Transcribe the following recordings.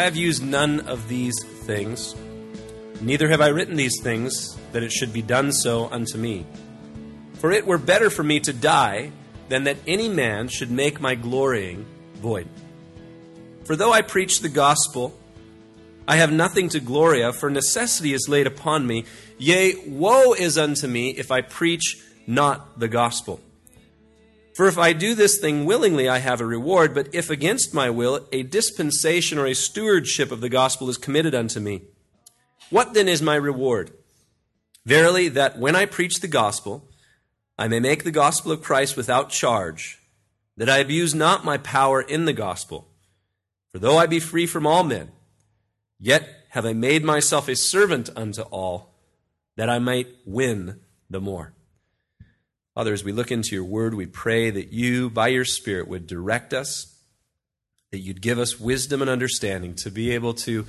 have used none of these things, neither have I written these things, that it should be done so unto me. For it were better for me to die, than that any man should make my glorying void. For though I preach the gospel, I have nothing to glory of, for necessity is laid upon me. Yea, woe is unto me if I preach not the gospel. For if I do this thing willingly, I have a reward, but if against my will, a dispensation or a stewardship of the gospel is committed unto me. What then is my reward? Verily, that when I preach the gospel, I may make the gospel of Christ without charge, that I abuse not my power in the gospel. For though I be free from all men, yet have I made myself a servant unto all, that I might win the more. Father, as we look into your word, we pray that you, by your Spirit, would direct us, that you'd give us wisdom and understanding to be able to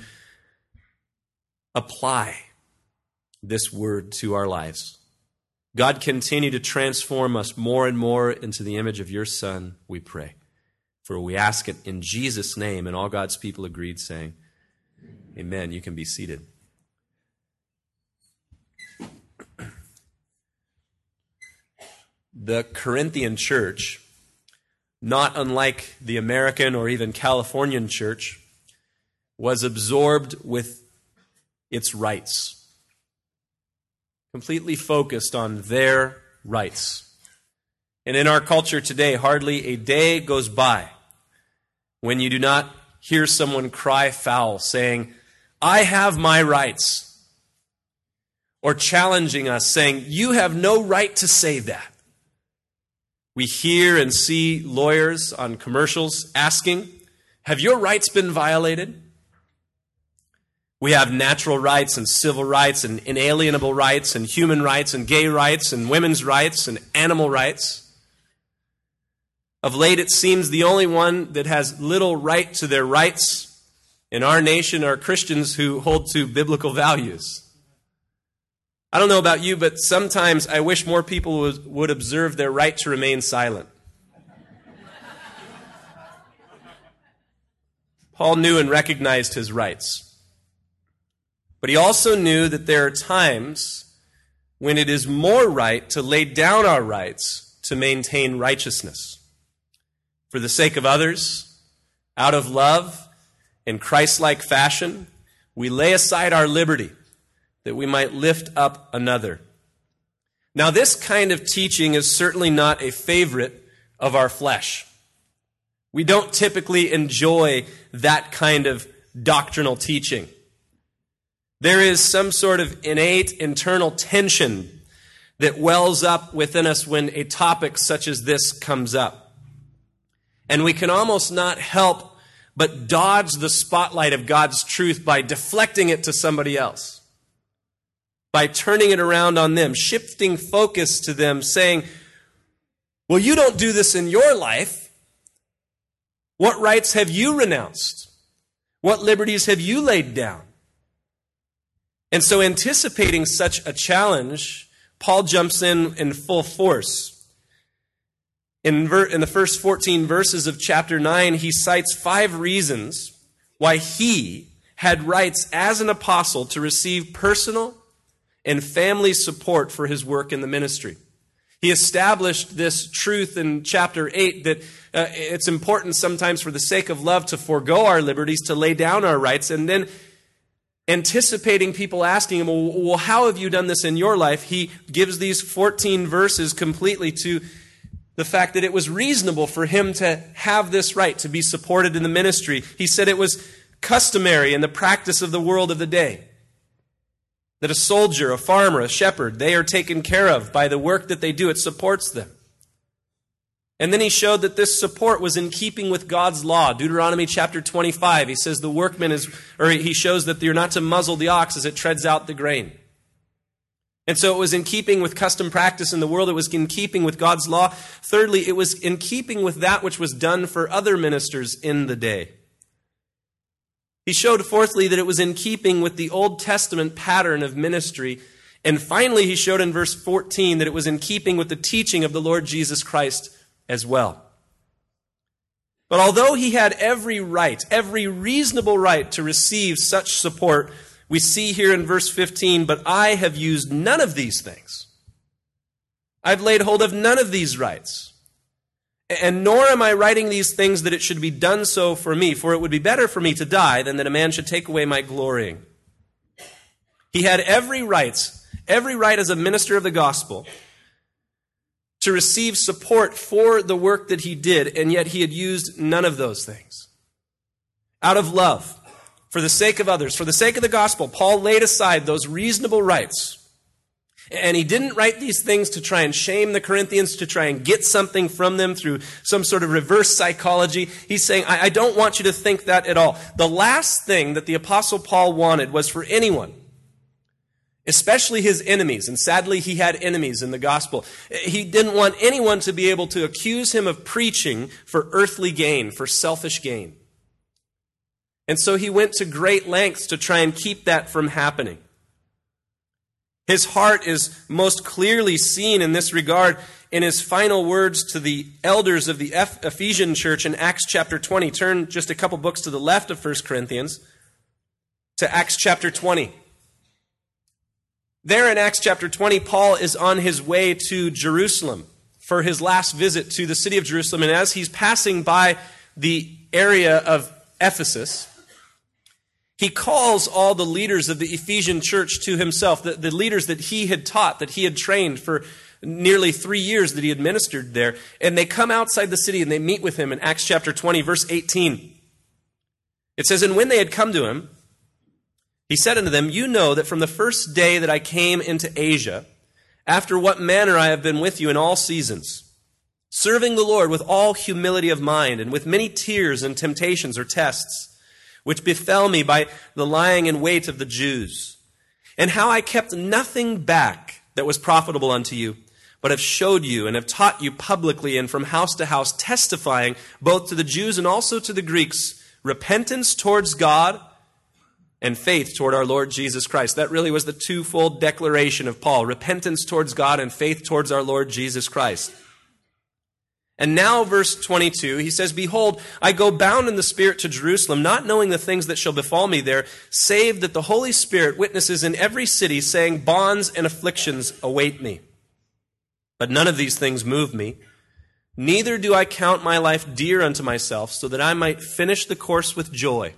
apply this word to our lives. God, continue to transform us more and more into the image of your Son, we pray. For we ask it in Jesus' name, and all God's people agreed, saying, Amen. You can be seated. The Corinthian church, not unlike the American or even Californian church, was absorbed with its rights. Completely focused on their rights. And in our culture today, hardly a day goes by when you do not hear someone cry foul, saying, I have my rights. Or challenging us, saying, you have no right to say that. We hear and see lawyers on commercials asking, have your rights been violated? We have natural rights and civil rights and inalienable rights and human rights and gay rights and women's rights and animal rights. Of late, it seems the only one that has little right to their rights in our nation are Christians who hold to biblical values. I don't know about you, but sometimes I wish more people would observe their right to remain silent. Paul knew and recognized his rights. But he also knew that there are times when it is more right to lay down our rights to maintain righteousness. For the sake of others, out of love, in Christ-like fashion, we lay aside our liberty that we might lift up another. Now, this kind of teaching is certainly not a favorite of our flesh. We don't typically enjoy that kind of doctrinal teaching. There is some sort of innate internal tension that wells up within us when a topic such as this comes up. And we can almost not help but dodge the spotlight of God's truth by deflecting it to somebody else, by turning it around on them, shifting focus to them, saying, well, you don't do this in your life. What rights have you renounced? What liberties have you laid down? And so, anticipating such a challenge, Paul jumps in full force. In the first 14 verses of chapter 9, he cites 5 reasons why he had rights as an apostle to receive personal and family support for his work in the ministry. He established this truth in chapter 8 that it's important sometimes for the sake of love to forego our liberties, to lay down our rights, and then anticipating people asking him, well, how have you done this in your life? He gives these 14 verses completely to the fact that it was reasonable for him to have this right, to be supported in the ministry. He said it was customary in the practice of the world of the day that a soldier, a farmer, a shepherd, they are taken care of by the work that they do. It supports them. And then he showed that this support was in keeping with God's law. Deuteronomy chapter 25, he says the workman he shows that you're not to muzzle the ox as it treads out the grain. And so it was in keeping with custom practice in the world. It was in keeping with God's law. Thirdly, it was in keeping with that which was done for other ministers in the day. He showed, fourthly, that it was in keeping with the Old Testament pattern of ministry. And finally, he showed in verse 14 that it was in keeping with the teaching of the Lord Jesus Christ as well. But although he had every right, every reasonable right to receive such support, we see here in verse 15, but I have used none of these things. I've laid hold of none of these rights. And nor am I writing these things that it should be done so for me, for it would be better for me to die than that a man should take away my glorying. He had every right as a minister of the gospel to receive support for the work that he did, and yet he had used none of those things. Out of love, for the sake of others, for the sake of the gospel, Paul laid aside those reasonable rights. And he didn't write these things to try and shame the Corinthians, to try and get something from them through some sort of reverse psychology. He's saying, I don't want you to think that at all. The last thing that the Apostle Paul wanted was for anyone, especially his enemies, and sadly he had enemies in the gospel. He didn't want anyone to be able to accuse him of preaching for earthly gain, for selfish gain. And so he went to great lengths to try and keep that from happening. His heart is most clearly seen in this regard in his final words to the elders of the Ephesian church in Acts chapter 20. Turn just a couple books to the left of 1 Corinthians to Acts chapter 20. There in Acts chapter 20, Paul is on his way to Jerusalem for his last visit to the city of Jerusalem. And as he's passing by the area of Ephesus, he calls all the leaders of the Ephesian church to himself, the leaders that he had taught, that he had trained for nearly 3 years that he had ministered there. And they come outside the city and they meet with him in Acts chapter 20, verse 18. It says, "And when they had come to him, he said unto them, You know that from the first day that I came into Asia, after what manner I have been with you in all seasons, serving the Lord with all humility of mind and with many tears and temptations or tests, which befell me by the lying in wait of the Jews, and how I kept nothing back that was profitable unto you, but have showed you and have taught you publicly and from house to house, testifying both to the Jews and also to the Greeks, repentance towards God and faith toward our Lord Jesus Christ." That really was the twofold declaration of Paul: repentance towards God and faith towards our Lord Jesus Christ. And now, verse 22, he says, "Behold, I go bound in the Spirit to Jerusalem, not knowing the things that shall befall me there, save that the Holy Spirit witnesses in every city, saying, Bonds and afflictions await me. But none of these things move me. Neither do I count my life dear unto myself, so that I might finish the course with joy,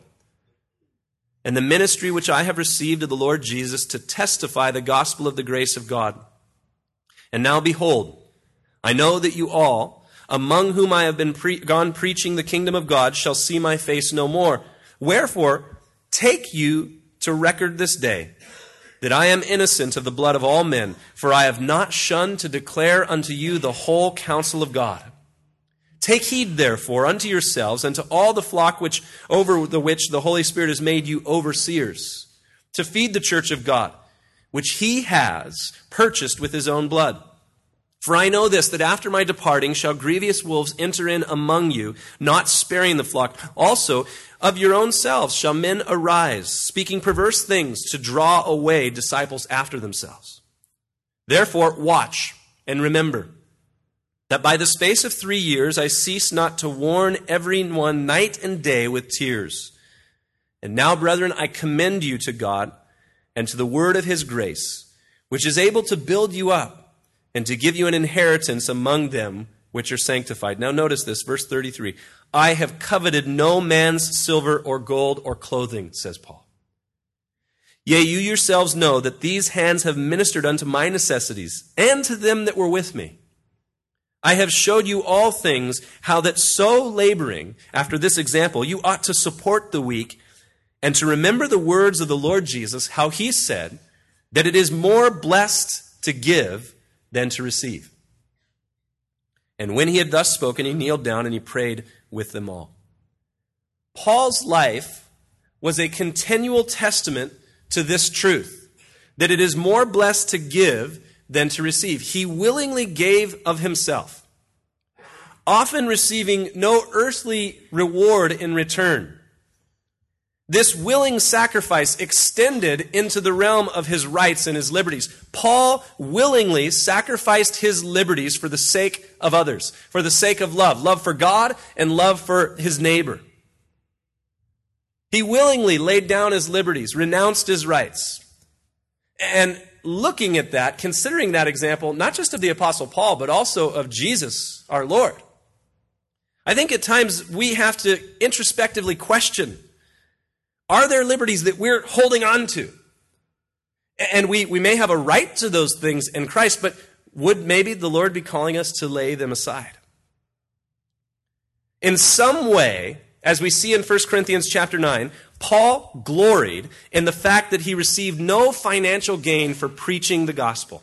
and the ministry which I have received of the Lord Jesus, to testify the gospel of the grace of God. And now behold, I know that you all, among whom I have been gone preaching the kingdom of God, shall see my face no more. Wherefore, take you to record this day, that I am innocent of the blood of all men, for I have not shunned to declare unto you the whole counsel of God. Take heed, therefore, unto yourselves and to all the flock which over the which the Holy Spirit has made you overseers, to feed the church of God, which he has purchased with his own blood. For I know this, that after my departing shall grievous wolves enter in among you, not sparing the flock. Also, of your own selves shall men arise, speaking perverse things, to draw away disciples after themselves. Therefore, watch and remember that by the space of 3 years I cease not to warn every one night and day with tears. And now, brethren, I commend you to God and to the word of his grace, which is able to build you up and to give you an inheritance among them which are sanctified." Now notice this, verse 33. "I have coveted no man's silver or gold or clothing," says Paul. "Yea, you yourselves know that these hands have ministered unto my necessities, and to them that were with me. I have showed you all things, how that so laboring after this example, you ought to support the weak, and to remember the words of the Lord Jesus, how he said, that it is more blessed to give than to receive. And when he had thus spoken, he kneeled down and he prayed with them all." Paul's life was a continual testament to this truth, that it is more blessed to give than to receive. He willingly gave of himself, often receiving no earthly reward in return. This willing sacrifice extended into the realm of his rights and his liberties. Paul willingly sacrificed his liberties for the sake of others, for the sake of love for God and love for his neighbor. He willingly laid down his liberties, renounced his rights. And looking at that, considering that example, not just of the Apostle Paul, but also of Jesus, our Lord, I think at times we have to introspectively question, are there liberties that we're holding on to? And we may have a right to those things in Christ, but would maybe the Lord be calling us to lay them aside? In some way, as we see in 1 Corinthians chapter 9, Paul gloried in the fact that he received no financial gain for preaching the gospel.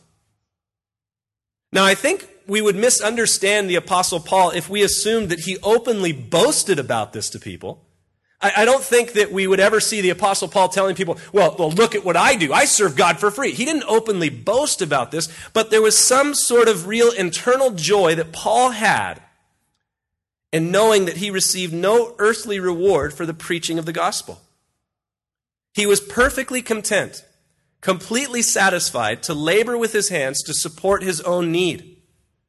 Now, I think we would misunderstand the Apostle Paul if we assumed that he openly boasted about this to people. I don't think that we would ever see the Apostle Paul telling people, well, look at what I do. I serve God for free. He didn't openly boast about this, but there was some sort of real internal joy that Paul had in knowing that he received no earthly reward for the preaching of the gospel. He was perfectly content, completely satisfied to labor with his hands to support his own need,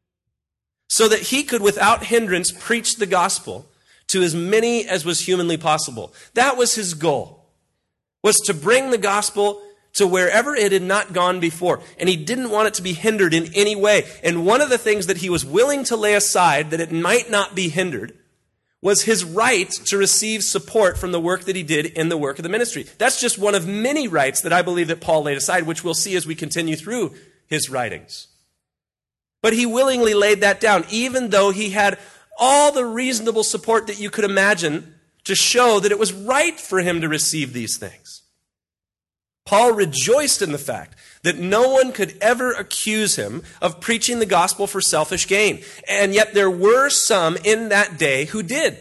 so that he could without hindrance preach the gospel to as many as was humanly possible. That was his goal, was to bring the gospel to wherever it had not gone before. And he didn't want it to be hindered in any way. And one of the things that he was willing to lay aside, that it might not be hindered, was his right to receive support from the work that he did in the work of the ministry. That's just one of many rights that I believe that Paul laid aside, which we'll see as we continue through his writings. But he willingly laid that down, even though he had all the reasonable support that you could imagine to show that it was right for him to receive these things. Paul rejoiced in the fact that no one could ever accuse him of preaching the gospel for selfish gain. And yet there were some in that day who did.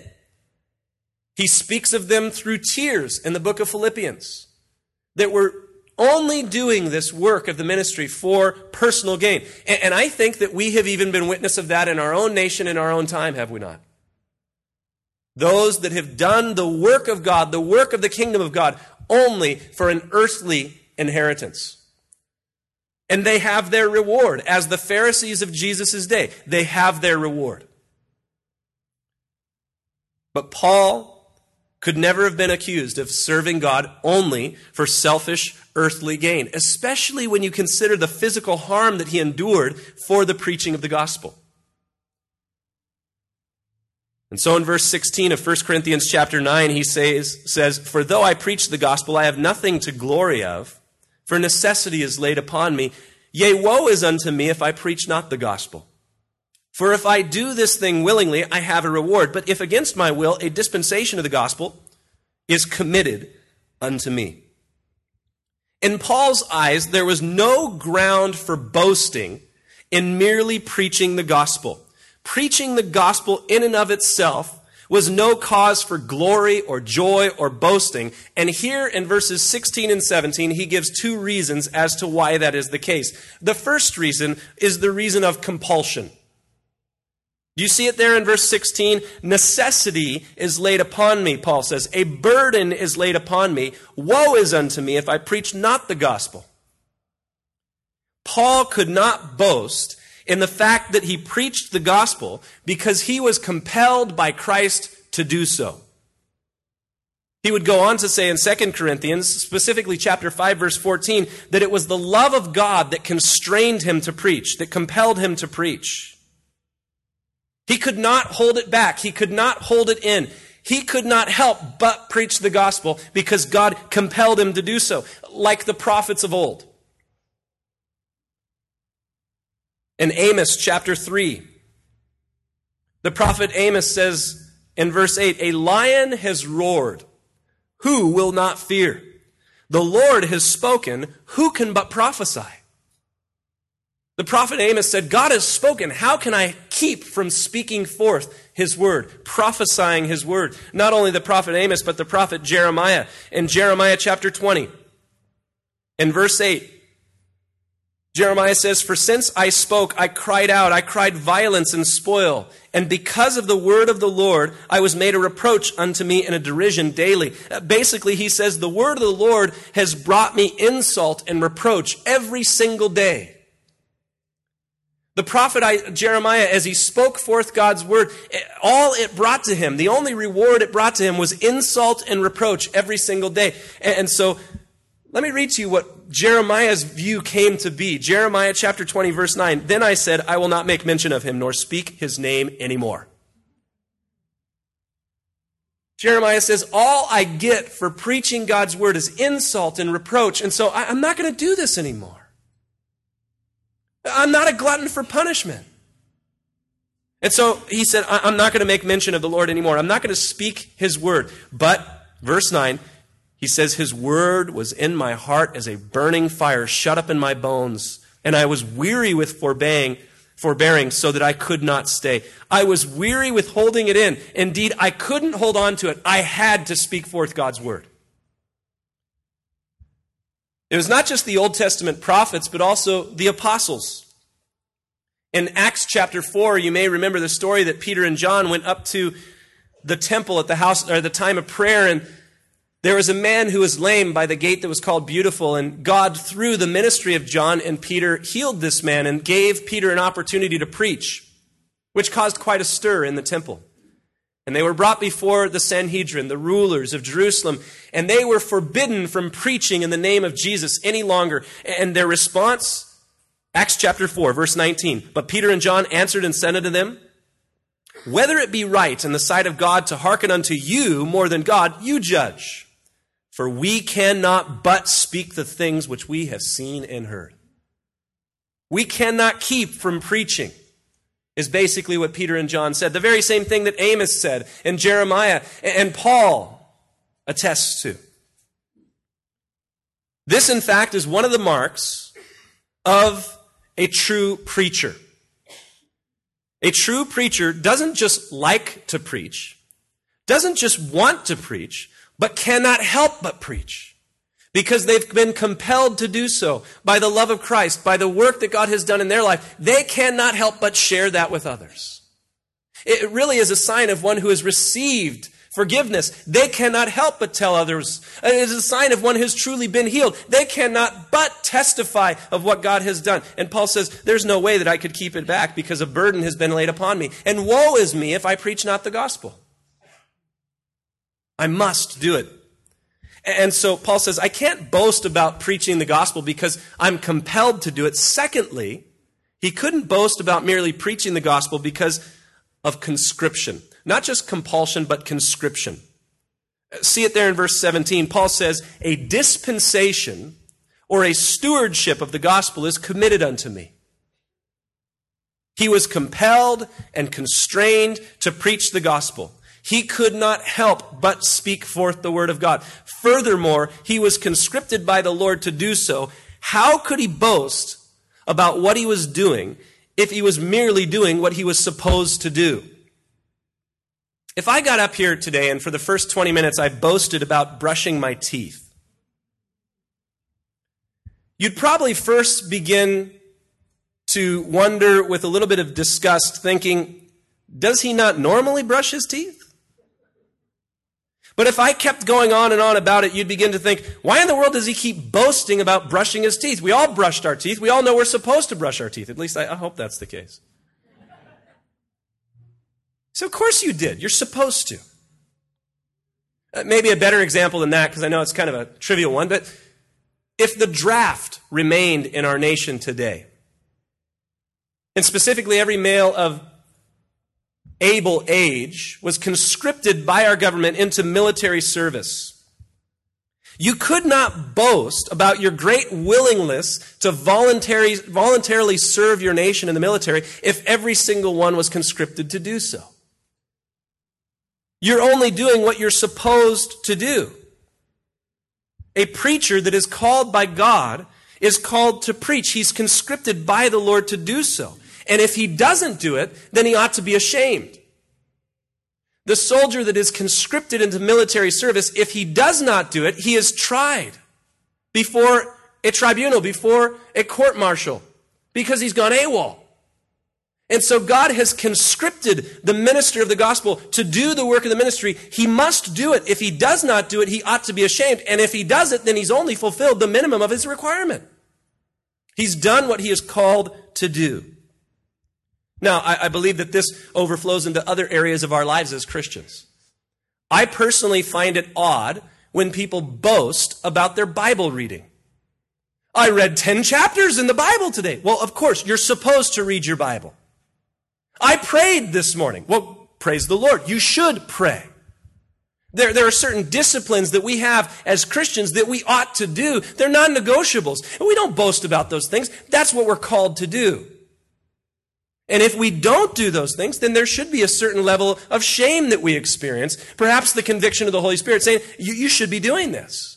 He speaks of them through tears in the book of Philippians, that were only doing this work of the ministry for personal gain. And I think that we have even been witness of that in our own nation, in our own time, have we not? Those that have done the work of God, the work of the kingdom of God, only for an earthly inheritance. And they have their reward. As the Pharisees of Jesus' day, they have their reward. But Paul could never have been accused of serving God only for selfish earthly gain, especially when you consider the physical harm that he endured for the preaching of the gospel. And so in verse 16 of 1 Corinthians chapter 9, he says, "For though I preach the gospel, I have nothing to glory of, for necessity is laid upon me. Yea, woe is unto me if I preach not the gospel. For if I do this thing willingly, I have a reward. But if against my will, a dispensation of the gospel is committed unto me." In Paul's eyes, there was no ground for boasting in merely preaching the gospel. Preaching the gospel in and of itself was no cause for glory or joy or boasting. And here in verses 16 and 17, he gives two reasons as to why that is the case. The first reason is the reason of compulsion. Do you see it there in verse 16? Necessity is laid upon me, Paul says. A burden is laid upon me. Woe is unto me if I preach not the gospel. Paul could not boast in the fact that he preached the gospel because he was compelled by Christ to do so. He would go on to say in 2 Corinthians, specifically chapter 5, verse 14, that it was the love of God that constrained him to preach, that compelled him to preach. He could not hold it back. He could not hold it in. He could not help but preach the gospel because God compelled him to do so, like the prophets of old. In Amos chapter 3, the prophet Amos says in verse 8, "A lion has roared. Who will not fear? The Lord has spoken. Who can but prophesy?" The prophet Amos said, God has spoken. How can I keep from speaking forth his word, prophesying his word? Not only the prophet Amos, but the prophet Jeremiah. In Jeremiah chapter 20, in verse 8, Jeremiah says, "For since I spoke, I cried out, I cried violence and spoil. And because of the word of the Lord, I was made a reproach unto me and a derision daily." Basically, he says, the word of the Lord has brought me insult and reproach every single day. The prophet Jeremiah, as he spoke forth God's word, all it brought to him, the only reward it brought to him was insult and reproach every single day. And so, let me read to you what Jeremiah's view came to be. Jeremiah chapter 20, verse 9. "Then I said, I will not make mention of him, nor speak his name anymore." Jeremiah says, all I get for preaching God's word is insult and reproach, and so I'm not going to do this anymore. I'm not a glutton for punishment. And so he said, I'm not going to make mention of the Lord anymore. I'm not going to speak his word. But, verse 9, he says, "His word was in my heart as a burning fire shut up in my bones, and I was weary with forbearing so that I could not stay." I was weary with holding it in. Indeed, I couldn't hold on to it. I had to speak forth God's word. It was not just the Old Testament prophets, but also the apostles. In Acts chapter 4, you may remember the story that Peter and John went up to the temple at the house, or the time of prayer, and there was a man who was lame by the gate that was called Beautiful, and God, through the ministry of John and Peter, healed this man and gave Peter an opportunity to preach, which caused quite a stir in the temple. And they were brought before the Sanhedrin, the rulers of Jerusalem, and they were forbidden from preaching in the name of Jesus any longer. And their response, Acts chapter 4, verse 19, "But Peter and John answered and said unto them, Whether it be right in the sight of God to hearken unto you more than God, you judge. For we cannot but speak the things which we have seen and heard." We cannot keep from preaching, is basically what Peter and John said. The very same thing that Amos said, and Jeremiah and Paul attests to. This, in fact, is one of the marks of a true preacher. A true preacher doesn't just like to preach, doesn't just want to preach, but cannot help but preach. Because they've been compelled to do so by the love of Christ, by the work that God has done in their life. They cannot help but share that with others. It really is a sign of one who has received forgiveness. They cannot help but tell others. It is a sign of one who has truly been healed. They cannot but testify of what God has done. And Paul says, there's no way that I could keep it back because a burden has been laid upon me. And woe is me if I preach not the gospel. I must do it. And so Paul says, I can't boast about preaching the gospel because I'm compelled to do it. Secondly, he couldn't boast about merely preaching the gospel because of conscription. Not just compulsion, but conscription. See it there in verse 17. Paul says, a dispensation or a stewardship of the gospel is committed unto me. He was compelled and constrained to preach the gospel. He could not help but speak forth the word of God. Furthermore, he was conscripted by the Lord to do so. How could he boast about what he was doing if he was merely doing what he was supposed to do? If I got up here today and for the first 20 minutes I boasted about brushing my teeth, you'd probably first begin to wonder with a little bit of disgust, thinking, does he not normally brush his teeth? But if I kept going on and on about it, you'd begin to think, why in the world does he keep boasting about brushing his teeth? We all brushed our teeth. We all know we're supposed to brush our teeth. At least I hope that's the case. So of course you did. You're supposed to. Maybe a better example than that, because I know it's kind of a trivial one, but if the draft remained in our nation today, and specifically every male of able age was conscripted by our government into military service, you could not boast about your great willingness to voluntarily serve your nation in the military if every single one was conscripted to do so. You're only doing what you're supposed to do. A preacher that is called by God is called to preach. He's conscripted by the Lord to do so. And if he doesn't do it, then he ought to be ashamed. The soldier that is conscripted into military service, if he does not do it, he is tried before a tribunal, before a court-martial, because he's gone AWOL. And so God has conscripted the minister of the gospel to do the work of the ministry. He must do it. If he does not do it, he ought to be ashamed. And if he does it, then he's only fulfilled the minimum of his requirement. He's done what he is called to do. Now, I believe that this overflows into other areas of our lives as Christians. I personally find it odd when people boast about their Bible reading. I read 10 chapters in the Bible today. Well, of course, you're supposed to read your Bible. I prayed this morning. Well, praise the Lord. You should pray. There are certain disciplines that we have as Christians that we ought to do. They're non-negotiables. And we don't boast about those things. That's what we're called to do. And if we don't do those things, then there should be a certain level of shame that we experience. Perhaps the conviction of the Holy Spirit saying, you should be doing this.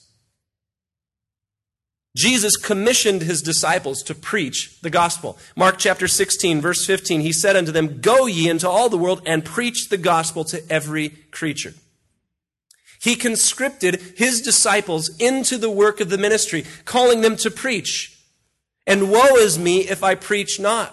Jesus commissioned his disciples to preach the gospel. Mark chapter 16, verse 15, he said unto them, "Go ye into all the world and preach the gospel to every creature." He conscripted his disciples into the work of the ministry, calling them to preach. And woe is me if I preach not.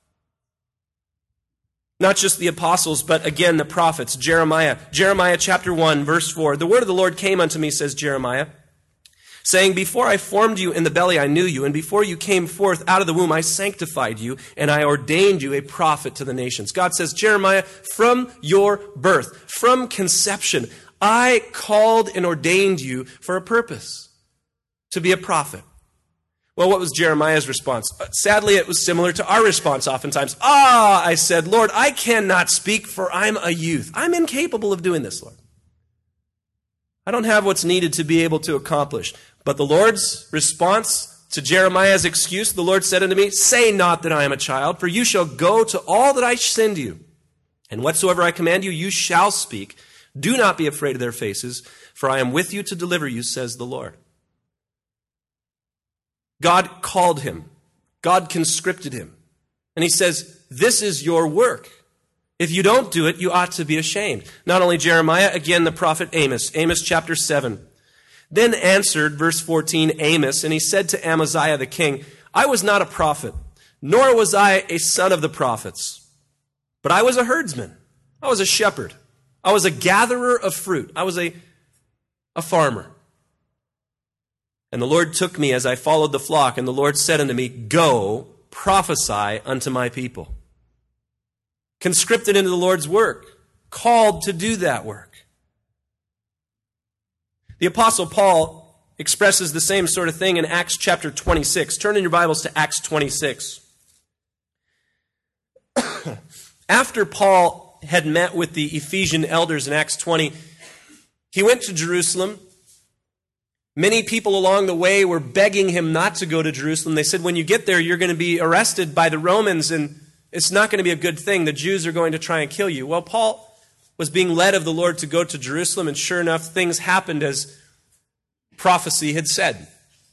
Not just the apostles, but again the prophets. Jeremiah chapter 1, verse 4. "The word of the Lord came unto me," says Jeremiah, "saying, Before I formed you in the belly I knew you, and before you came forth out of the womb I sanctified you, and I ordained you a prophet to the nations." God says, Jeremiah, from your birth, from conception, I called and ordained you for a purpose, to be a prophet. Well, what was Jeremiah's response? Sadly, it was similar to our response oftentimes. I said, "Lord, I cannot speak, for I'm a youth. I'm incapable of doing this, Lord. I don't have what's needed to be able to accomplish." But the Lord's response to Jeremiah's excuse, the Lord said unto me, "Say not that I am a child, for you shall go to all that I send you. And whatsoever I command you, you shall speak. Do not be afraid of their faces, for I am with you to deliver you, says the Lord." God called him. God conscripted him. And he says, this is your work. If you don't do it, you ought to be ashamed. Not only Jeremiah, again the prophet Amos. Amos chapter 7. "Then answered," verse 14, "Amos, and he said to Amaziah the king, I was not a prophet, nor was I a son of the prophets. But I was a herdsman. I was a shepherd. I was a gatherer of fruit. I was a farmer. And the Lord took me as I followed the flock, and the Lord said unto me, Go, prophesy unto my people." Conscripted into the Lord's work, called to do that work. The Apostle Paul expresses the same sort of thing in Acts chapter 26. Turn in your Bibles to Acts 26. After Paul had met with the Ephesian elders in Acts 20, he went to Jerusalem. Many people along the way were begging him not to go to Jerusalem. They said, when you get there, you're going to be arrested by the Romans, and it's not going to be a good thing. The Jews are going to try and kill you. Well, Paul was being led of the Lord to go to Jerusalem, and sure enough, things happened as prophecy had said.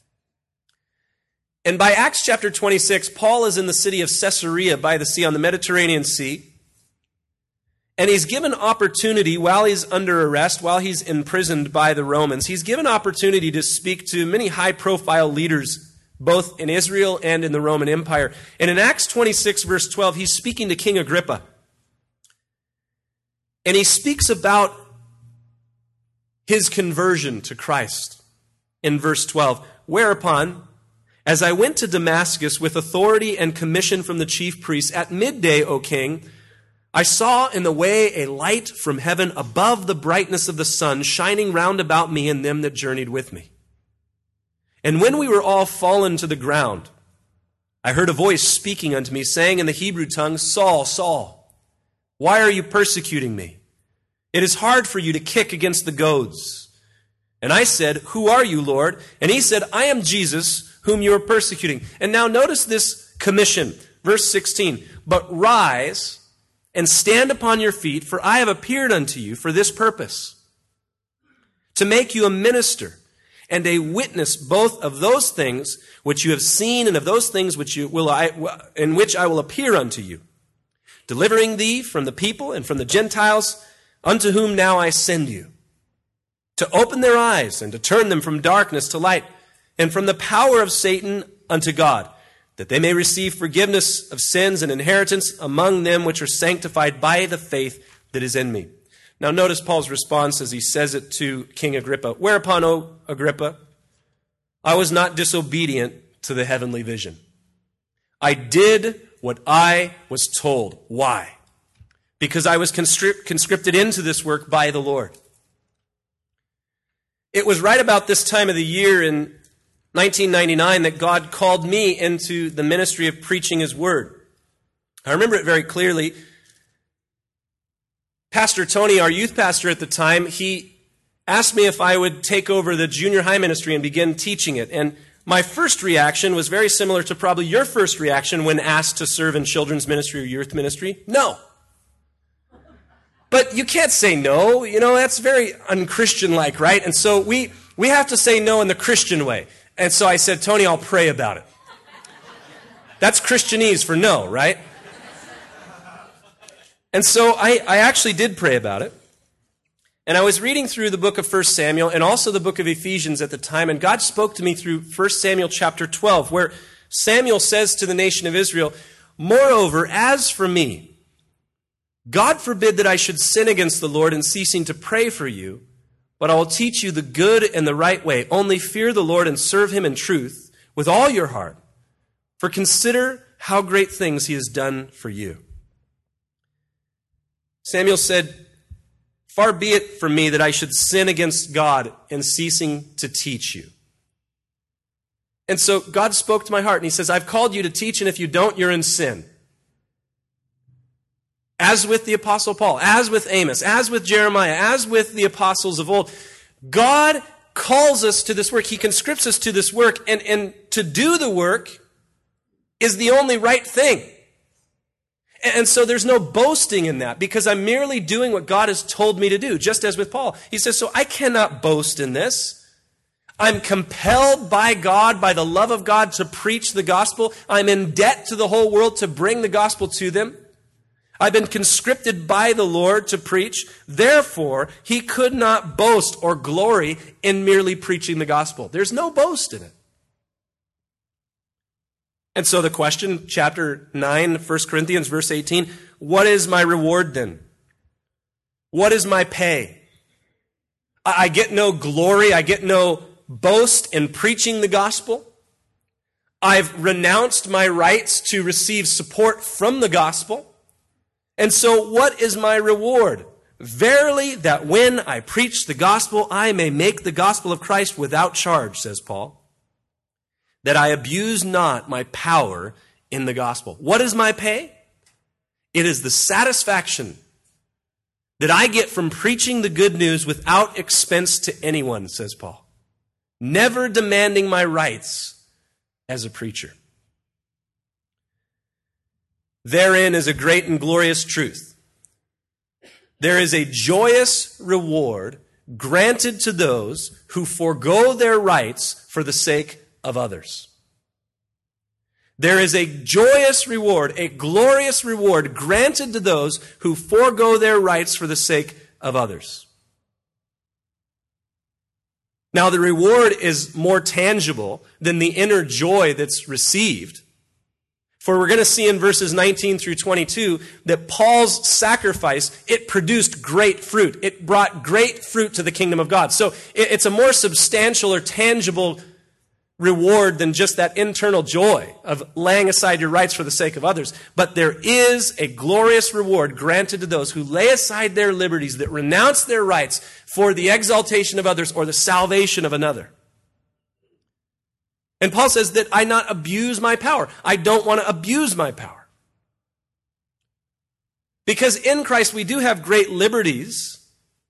And by Acts chapter 26, Paul is in the city of Caesarea by the sea on the Mediterranean Sea. And he's given opportunity while he's under arrest, while he's imprisoned by the Romans. He's given opportunity to speak to many high-profile leaders, both in Israel and in the Roman Empire. And in Acts 26, verse 12, he's speaking to King Agrippa. And he speaks about his conversion to Christ in verse 12. "Whereupon, as I went to Damascus with authority and commission from the chief priests, at midday, O king, I saw in the way a light from heaven above the brightness of the sun, shining round about me and them that journeyed with me. And when we were all fallen to the ground, I heard a voice speaking unto me, saying in the Hebrew tongue, Saul, Saul, why are you persecuting me? It is hard for you to kick against the goads. And I said, Who are you, Lord? And he said, I am Jesus, whom you are persecuting." And now notice this commission, verse 16. "But rise and stand upon your feet, for I have appeared unto you for this purpose, to make you a minister and a witness both of those things which you have seen and of those things in which I will appear unto you, delivering thee from the people and from the Gentiles, unto whom now I send you, to open their eyes and to turn them from darkness to light, and from the power of Satan unto God, that they may receive forgiveness of sins and inheritance among them which are sanctified by the faith that is in me. Now notice Paul's response as he says it to King Agrippa. Whereupon, O Agrippa, I was not disobedient to the heavenly vision. I did what I was told. Why? Because I was conscripted into this work by the Lord. It was right about this time of the year in 1999 that God called me into the ministry of preaching His Word. I remember it very clearly. Pastor Tony, our youth pastor at the time, he asked me if I would take over the junior high ministry and begin teaching it. And my first reaction was very similar to probably your first reaction when asked to serve in children's ministry or youth ministry. No. But you can't say no. You know, that's very unchristian-like, right? And so we have to say no in the Christian way. And so I said, Tony, I'll pray about it. That's Christianese for no, right? And so I actually did pray about it. And I was reading through the book of 1 Samuel and also the book of Ephesians at the time, and God spoke to me through 1 Samuel chapter 12, where Samuel says to the nation of Israel, Moreover, as for me, God forbid that I should sin against the Lord in ceasing to pray for you, but I will teach you the good and the right way. Only fear the Lord and serve Him in truth with all your heart. For consider how great things He has done for you. Samuel said, Far be it from me that I should sin against God in ceasing to teach you. And so God spoke to my heart and He says, I've called you to teach, and if you don't, you're in sin. As with the Apostle Paul, as with Amos, as with Jeremiah, as with the apostles of old, God calls us to this work. He conscripts us to this work, and to do the work is the only right thing. And so there's no boasting in that, because I'm merely doing what God has told me to do, just as with Paul. He says, so I cannot boast in this. I'm compelled by God, by the love of God, to preach the gospel. I'm in debt to the whole world to bring the gospel to them. I've been conscripted by the Lord to preach. Therefore, he could not boast or glory in merely preaching the gospel. There's no boast in it. And so the question, chapter 9, 1 Corinthians, verse 18, what is my reward then? What is my pay? I get no glory. I get no boast in preaching the gospel. I've renounced my rights to receive support from the gospel. And so what is my reward? Verily, that when I preach the gospel, I may make the gospel of Christ without charge, says Paul, that I abuse not my power in the gospel. What is my pay? It is the satisfaction that I get from preaching the good news without expense to anyone, says Paul, never demanding my rights as a preacher. Therein is a great and glorious truth. There is a joyous reward granted to those who forego their rights for the sake of others. There is a joyous reward, a glorious reward granted to those who forego their rights for the sake of others. Now, the reward is more tangible than the inner joy that's received. For we're going to see in verses 19 through 22 that Paul's sacrifice, it produced great fruit. It brought great fruit to the kingdom of God. So it's a more substantial or tangible reward than just that internal joy of laying aside your rights for the sake of others. But there is a glorious reward granted to those who lay aside their liberties, that renounce their rights for the exaltation of others or the salvation of another. And Paul says that I not abuse my power. I don't want to abuse my power. Because in Christ we do have great liberties.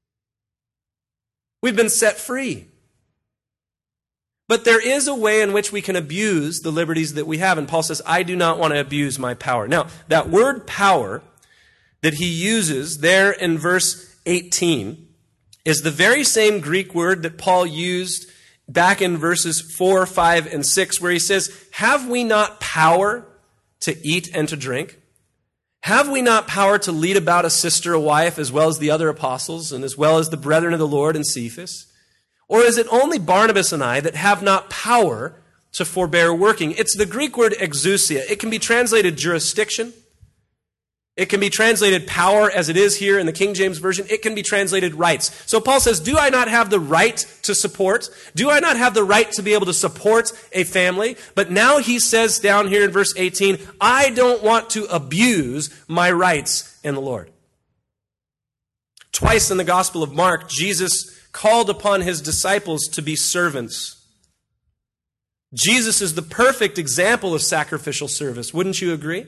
We've been set free. But there is a way in which we can abuse the liberties that we have. And Paul says, I do not want to abuse my power. Now, that word power that he uses there in verse 18 is the very same Greek word that Paul used back in verses 4, 5, and 6, where he says, have we not power to eat and to drink? Have we not power to lead about a sister, a wife, as well as the other apostles, and as well as the brethren of the Lord and Cephas? Or is it only Barnabas and I that have not power to forbear working? It's the Greek word exousia. It can be translated jurisdiction. It can be translated power, as it is here in the King James Version. It can be translated rights. So Paul says, do I not have the right to support? Do I not have the right to be able to support a family? But now he says down here in verse 18, I don't want to abuse my rights in the Lord. Twice in the Gospel of Mark, Jesus called upon his disciples to be servants. Jesus is the perfect example of sacrificial service. Wouldn't you agree?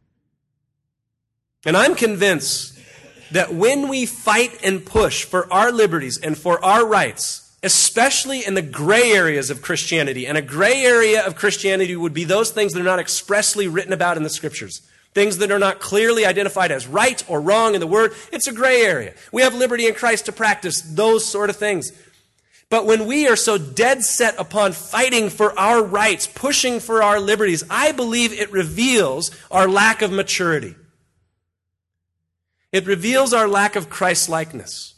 And I'm convinced that when we fight and push for our liberties and for our rights, especially in the gray areas of Christianity, and a gray area of Christianity would be those things that are not expressly written about in the Scriptures, things that are not clearly identified as right or wrong in the Word, it's a gray area. We have liberty in Christ to practice those sort of things. But when we are so dead set upon fighting for our rights, pushing for our liberties, I believe it reveals our lack of maturity. It reveals our lack of Christ-likeness.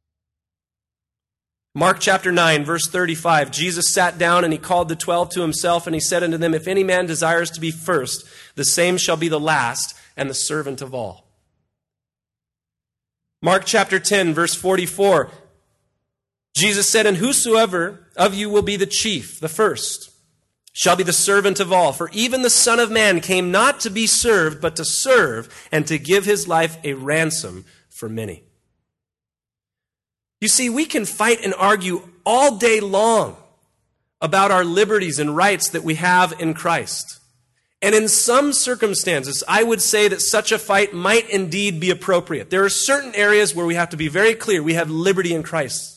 Mark chapter 9, verse 35, Jesus sat down and he called the 12 to himself, and he said unto them, if any man desires to be first, the same shall be the last and the servant of all. Mark chapter 10, verse 44, Jesus said, and whosoever of you will be the chief, the first, shall be the servant of all. For even the Son of Man came not to be served, but to serve, and to give his life a ransom for many. You see, we can fight and argue all day long about our liberties and rights that we have in Christ. And in some circumstances, I would say that such a fight might indeed be appropriate. There are certain areas where we have to be very clear. We have liberty in Christ.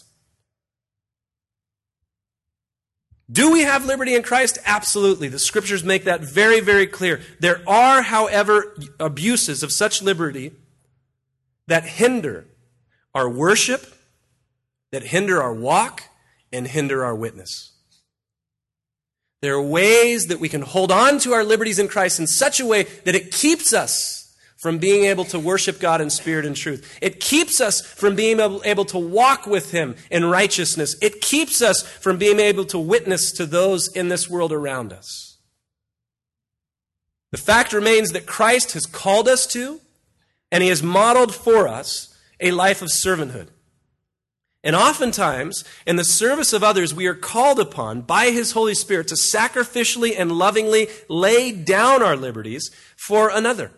Do we have liberty in Christ? Absolutely. The Scriptures make that very, very clear. There are, however, abuses of such liberty that hinder our worship, that hinder our walk, and hinder our witness. There are ways that we can hold on to our liberties in Christ in such a way that it keeps us from being able to worship God in spirit and truth. It keeps us from being able to walk with Him in righteousness. It keeps us from being able to witness to those in this world around us. The fact remains that Christ has called us to, and He has modeled for us, a life of servanthood. And oftentimes, in the service of others, we are called upon by His Holy Spirit to sacrificially and lovingly lay down our liberties for another.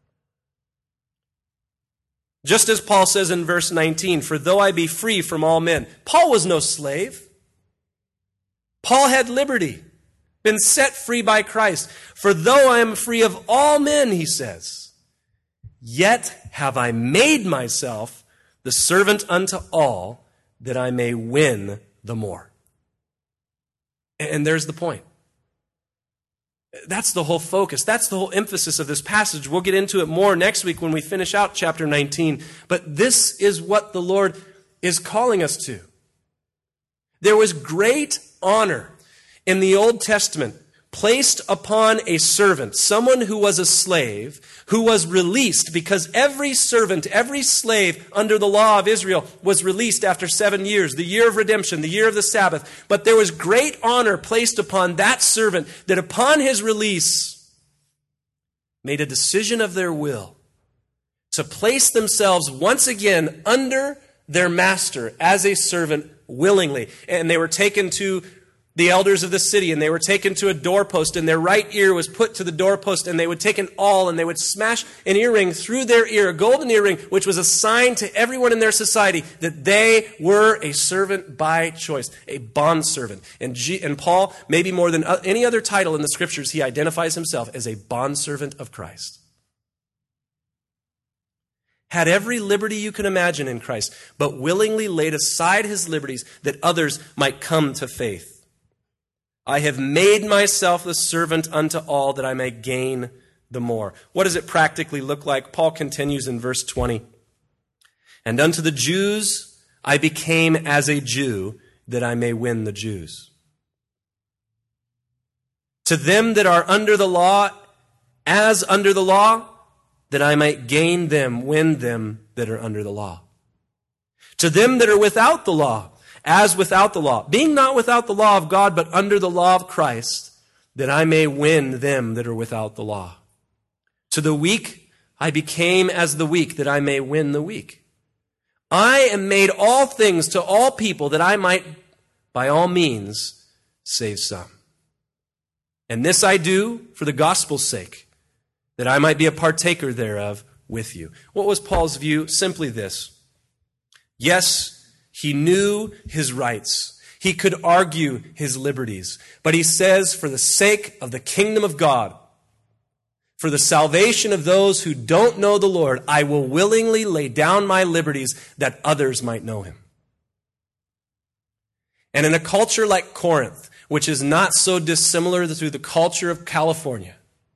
Just as Paul says in verse 19, for though I be free from all men. Paul was no slave. Paul had liberty, been set free by Christ. For though I am free of all men, he says, yet have I made myself the servant unto all, that I may win the more. And there's the point. That's the whole focus. That's the whole emphasis of this passage. We'll get into it more next week when we finish out chapter 19. But this is what the Lord is calling us to. There was great honor in the Old Testament placed upon a servant, someone who was a slave, who was released, because every servant, every slave under the law of Israel was released after 7 years, the year of redemption, the year of the Sabbath. But there was great honor placed upon that servant that upon his release made a decision of their will to place themselves once again under their master as a servant willingly. And they were taken to the elders of the city, and they were taken to a doorpost, and their right ear was put to the doorpost, and they would take an awl, and they would smash an earring through their ear, a golden earring, which was a sign to everyone in their society that they were a servant by choice, a bondservant. And Paul, maybe more than any other title in the Scriptures, he identifies himself as a bondservant of Christ. Had every liberty you can imagine in Christ, but willingly laid aside his liberties that others might come to faith. I have made myself the servant unto all, that I may gain the more. What does it practically look like? Paul continues in verse 20. And unto the Jews I became as a Jew, that I may win the Jews. To them that are under the law, as under the law, that I might gain them, win them that are under the law. To them that are without the law, as without the law, being not without the law of God, but under the law of Christ, that I may win them that are without the law. To the weak I became as the weak, that I may win the weak. I am made all things to all people, that I might by all means save some. And this I do for the gospel's sake, that I might be a partaker thereof with you. What was Paul's view? Simply this. Yes, he knew his rights. He could argue his liberties. But he says, for the sake of the kingdom of God, for the salvation of those who don't know the Lord, I will willingly lay down my liberties that others might know him. And in a culture like Corinth, which is not so dissimilar to the culture of California,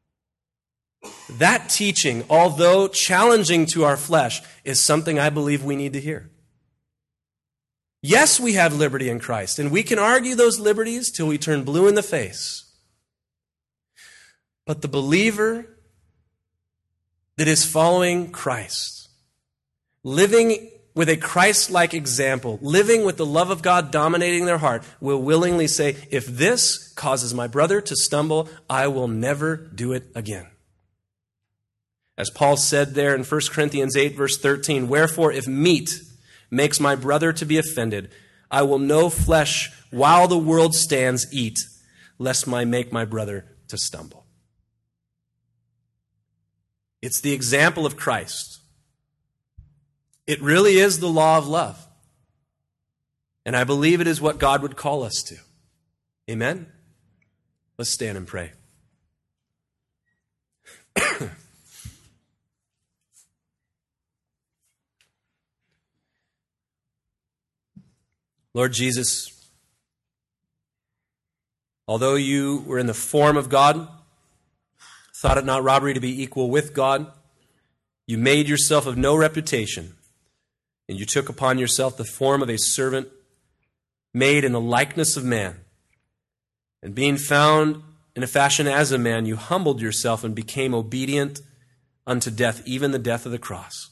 that teaching, although challenging to our flesh, is something I believe we need to hear. Yes, we have liberty in Christ, and we can argue those liberties till we turn blue in the face. But the believer that is following Christ, living with a Christ-like example, living with the love of God dominating their heart, will willingly say, if this causes my brother to stumble, I will never do it again. As Paul said there in 1 Corinthians 8, verse 13, wherefore if meat makes my brother to be offended, I will no flesh while the world stands eat, lest I make my brother to stumble. It's the example of Christ. It really is the law of love. And I believe it is what God would call us to. Amen? Let's stand and pray. Lord Jesus, although you were in the form of God, thought it not robbery to be equal with God, you made yourself of no reputation, and you took upon yourself the form of a servant, made in the likeness of man. And being found in a fashion as a man, you humbled yourself and became obedient unto death, even the death of the cross.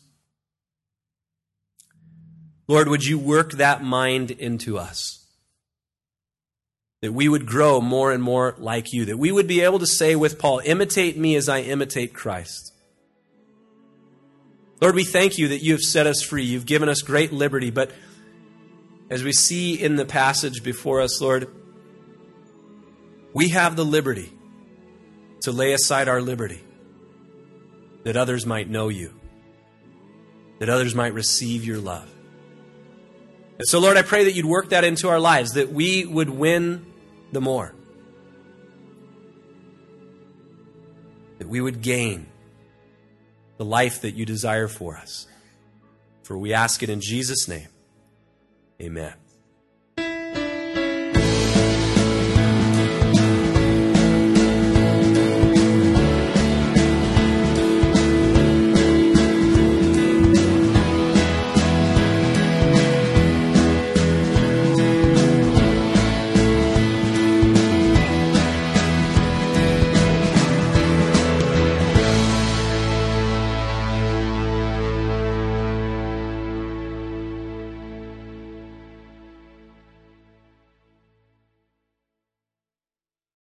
Lord, would you work that mind into us? That we would grow more and more like you. That we would be able to say with Paul, imitate me as I imitate Christ. Lord, we thank you that you have set us free. You've given us great liberty. But as we see in the passage before us, Lord, we have the liberty to lay aside our liberty, that others might know you, that others might receive your love. And so, Lord, I pray that you'd work that into our lives, that we would win the more, that we would gain the life that you desire for us. For we ask it in Jesus' name. Amen.